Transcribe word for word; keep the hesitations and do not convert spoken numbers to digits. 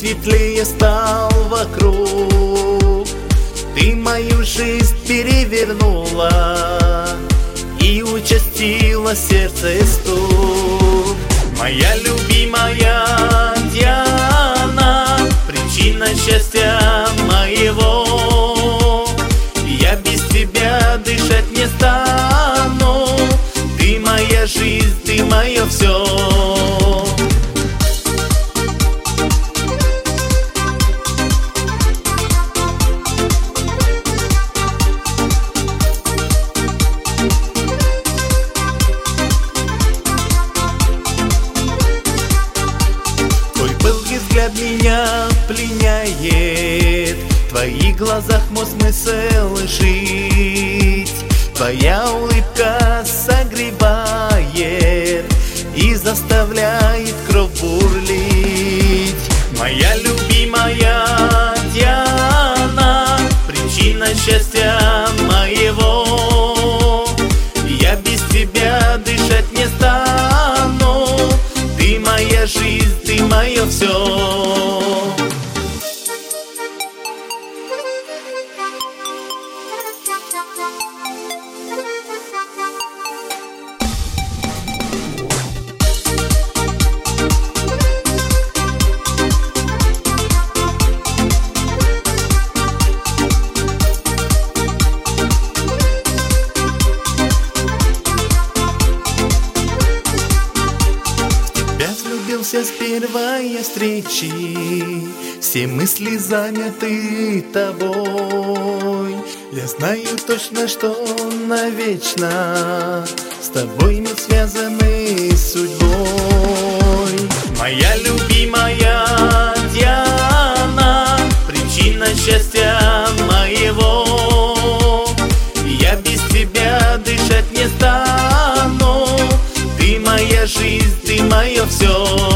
светлее стал вокруг. Ты мою жизнь перевернула, и участило сердце стук. Моя любимая Диана, причина счастья моего. Я без тебя дышать не стану. Ты моя жизнь, ты мое все. Взгляд меня пленяет, в твоих глазах мой смысл жить. Твоя улыбка согревает и заставляет кровь бурлить. Моя любимая Диана, причина счастья моего. Я без тебя дышать не стану. Ты моя жизнь, ты мое все. С первой встречи все мысли заняты тобой. Я знаю точно, что навечно с тобой мы связаны судьбой. Моя любимая Диана, причина счастья моего. Я без тебя дышать не стану. Ты моя жизнь, ты мое все.